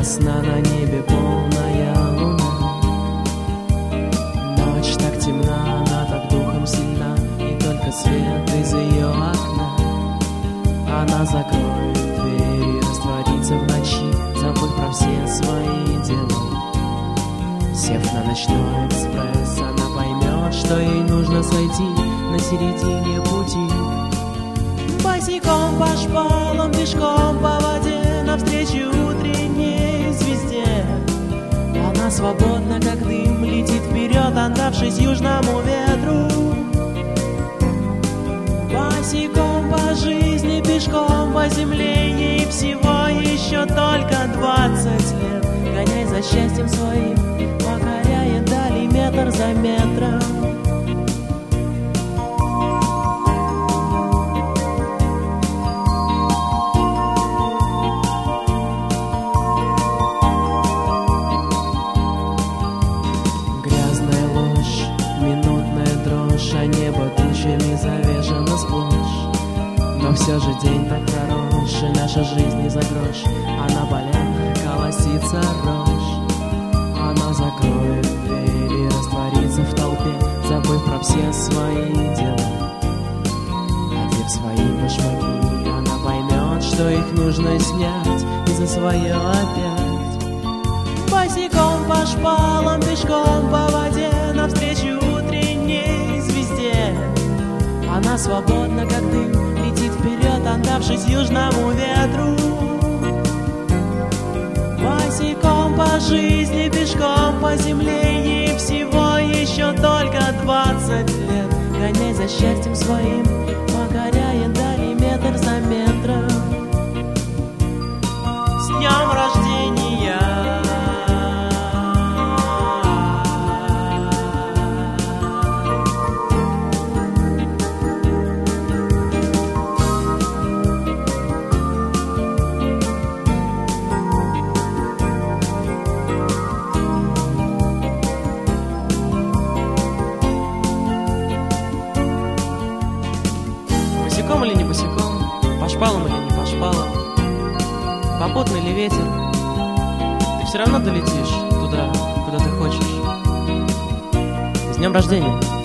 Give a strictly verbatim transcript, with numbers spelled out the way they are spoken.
ясно на небе полная луна. Ночь так темна, она так духом сильна, и только свет из ее окна. Она закроет дверь и растворится в ночи, забыв про все свои дела. Сев на ночной экспресс, она поймет, что ей нужно сойти на середине пути. Босиком по шпалам, пешком по воде, навстречу утренней звезде. Она свободна, как дым, летит вперед, отдавшись южному ветру. Босиком по жизни, пешком по земле, ей всего еще только двадцать лет. Гоняй за счастьем своим, покоряя дали метр за метром. Грязная ложь, минутная дрожь, а небо тучами завешено сплошь. Но все же день так хорош, и наша жизнь не за грош, а на полях колосится рожь. Она закроет дверь и растворится в толпе, забыв про все свои дела. Одев свои башмаки, она поймет, что их нужно снять, и за свое опять. Босиком по шпалам, пешком по воде, навстречу утренней звезде. Она свободна, как дым, летит вперед, отдавшись южному ветру. Босиком по жизни, пешком по земле, ей всего еще только двадцать лет. Гоняй за счастьем своим, покоряя дали метр за метром. С днем рождения! Босиком или не босиком, по шпалам или не по шпалам, попутный ли ветер, ты все равно долетишь туда, куда ты хочешь. С днем рождения!